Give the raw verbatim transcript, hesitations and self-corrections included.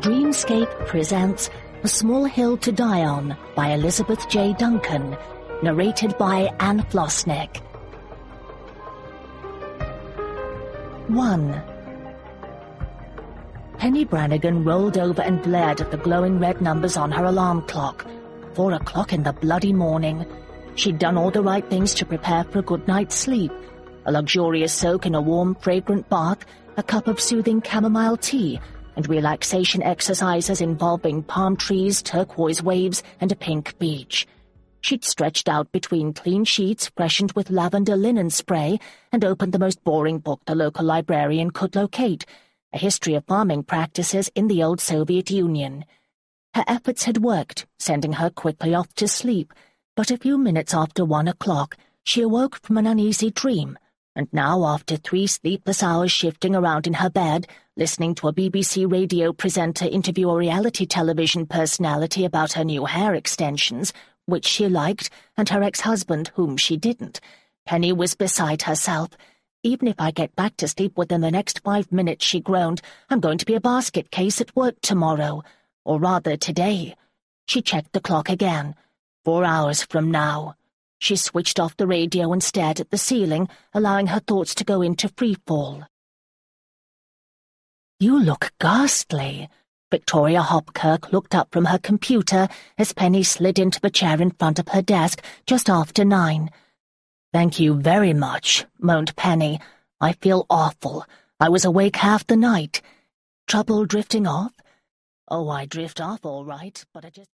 Dreamscape presents A Small Hill to Die On by Elizabeth J. Duncan, narrated by Anne Flosnick. one. Penny Brannigan rolled over and glared at the glowing red numbers on her alarm clock. Four o'clock in the bloody morning. She'd done all the right things to prepare for a good night's sleep. A luxurious soak in a warm, fragrant bath, a cup of soothing chamomile tea, and relaxation exercises involving palm trees, turquoise waves, and a pink beach. She'd stretched out between clean sheets freshened with lavender linen spray and opened the most boring book the local librarian could locate, A History of Farming Practices in the Old Soviet Union. Her efforts had worked, sending her quickly off to sleep, but a few minutes after one o'clock she awoke from an uneasy dream, and now, after three sleepless hours shifting around in her bed, listening to a B B C radio presenter interview a reality television personality about her new hair extensions, which she liked, and her ex-husband, whom she didn't, Penny was beside herself. "Even if I get back to sleep within the next five minutes," she groaned, "I'm going to be a basket case at work tomorrow. Or rather, today." She checked the clock again. Four hours from now. She switched off the radio and stared at the ceiling, allowing her thoughts to go into freefall. "You look ghastly." Victoria Hopkirk looked up from her computer as Penny slid into the chair in front of her desk just after nine. "Thank you very much," moaned Penny. "I feel awful. I was awake half the night. Trouble drifting off?" "Oh, I drift off all right, but I just..."